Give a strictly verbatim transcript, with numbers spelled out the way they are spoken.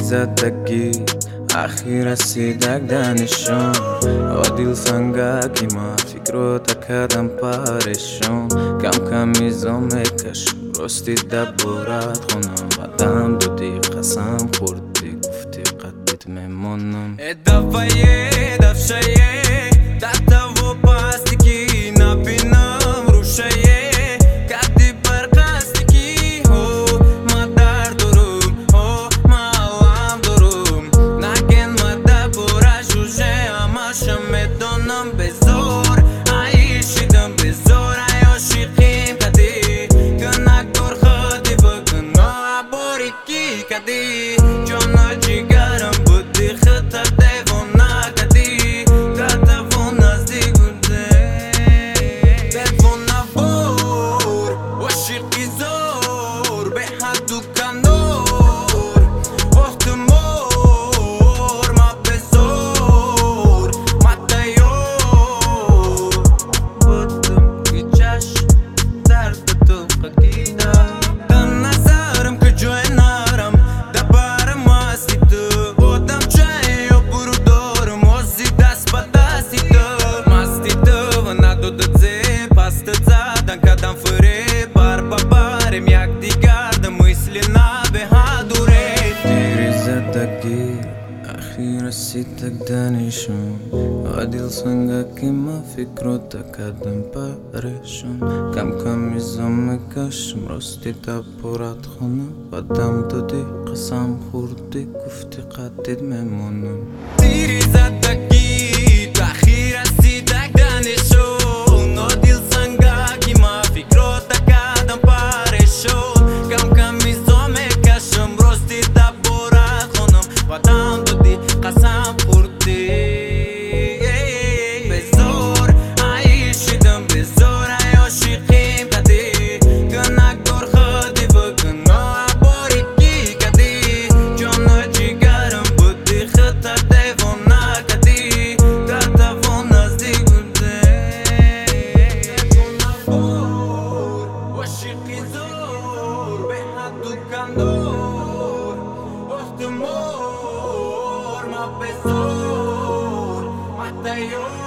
زدگی اخیر رسیدک دانشون عادل سنگاکی ما فکر تکدم پارشون کم کمی زمکش راستی دبورت خونم آدم دودی قسم خوردی گفتی قدت میمونم ادفعیه دفشیه دتا و پاستیکی نبینم روشیه کدی برقاستیکی هو ما در دروم هو ما علم دروم نگن ما دبورا جوجه اماشم میدونم بزور عیشیدم بزور عیاشیقیم کدی کنک دور خودی بگن عبوری کی کدی جانا جیگرم بودی خطا دیونا کدی تتفون نزدیک بوده دیونا بور وشیقی زور به حدو کنور وقت مور ما بزور ما دیور بودم که چشم درد تو قگیده دن نظرم که جوی نارم دبارم هستی تو بودم چای و برو دارم وزی دست با دستی تو مستی تو و ندودت زی پست زدن کدم فری بار با بارم یک دیگر ده مثلی نبه هدوره دیری زدگی اخیر رسیدک دانشون عادل سنگاکی ما فکر تکدم پارشون کم کمی زمکشم راستی دبورت خونم آدم دودی قسم خوردی گفتی قدت میمونم دیری زدگی اخیر رسیدک دانشون عادل سنگاکی ما فکر تکدم پارشون کم کمی زمکشم راستی دبورت خونم آدم دودی قسم خوردی بزور عیشیدم بزور عیاشیقیم کدی کنک دور خودی بگن عبوری کی کدی جانا جیگرم بودی خطا دیونا کدی تتفون نزدیک بوده دیونا بور وشیقی زور به حدو کندور وقت مور ما بزور ما دیور